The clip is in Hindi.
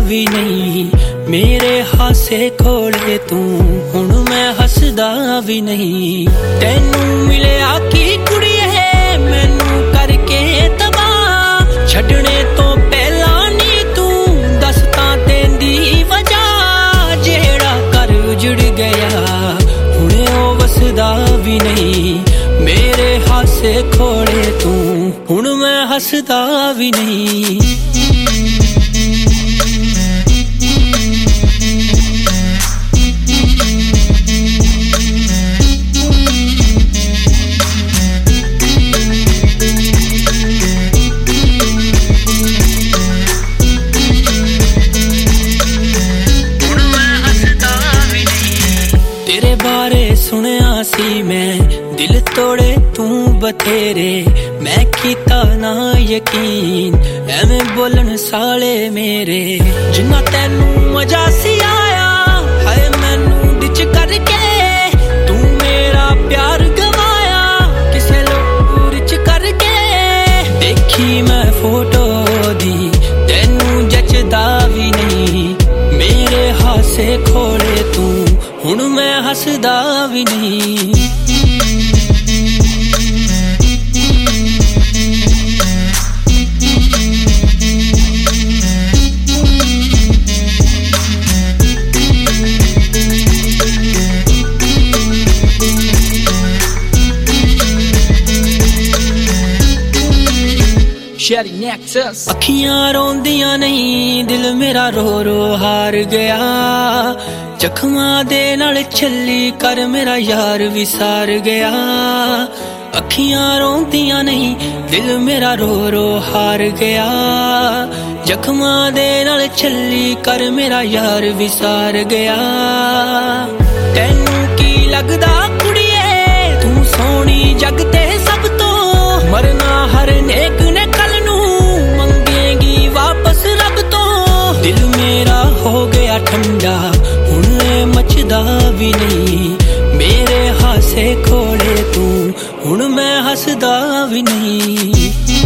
भी नहीं मेरे हासे खोले तू हुण मैं हसदा भी नहीं तैनू मिलिया की कुड़िए मैनू करके तबाह छड्डने तो पहला नी तू दस तां तेंदी वजह जेड़ा कर उजड़ गया हुणे ओ वसदा भी नहीं मेरे हासे खोले तू हुण मैं हसदा भी नहीं तेरे बारे सुनिया सी मैं दिल तोड़े तू बथेरे मैं कीता ना यकीन एवें बोलन साले मेरे जिन्ना तैनू मजा सी आया हाय मैनू डिच करके तू मेरा प्यार गवाया किसे लोग रिच करके देखी मैं फोटो दी तैनू जचदा भी नहीं मेरे हासे खोले तू हुण मैं हसदा भी नहीं अखियां रोंदियां नहीं दिल मेरा रो रो हार गया जख्मा दे नाल छली कर मेरा यार विसार गया अखियां रोंदियां नहीं दिल मेरा रो रो हार गया जख्मा दे नाल छली कर मेरा यार विसार गया तैनू की लगदा कुड़िए तू सोहनी जग ते सब तो मरना हर नेक ने कल नू मंगेगी वापस रब तो दिल मेरा हो गया ठंडा हुण मचदा भी नहीं मेरे हासे खोले तू हुण मैं हसदा भी नहीं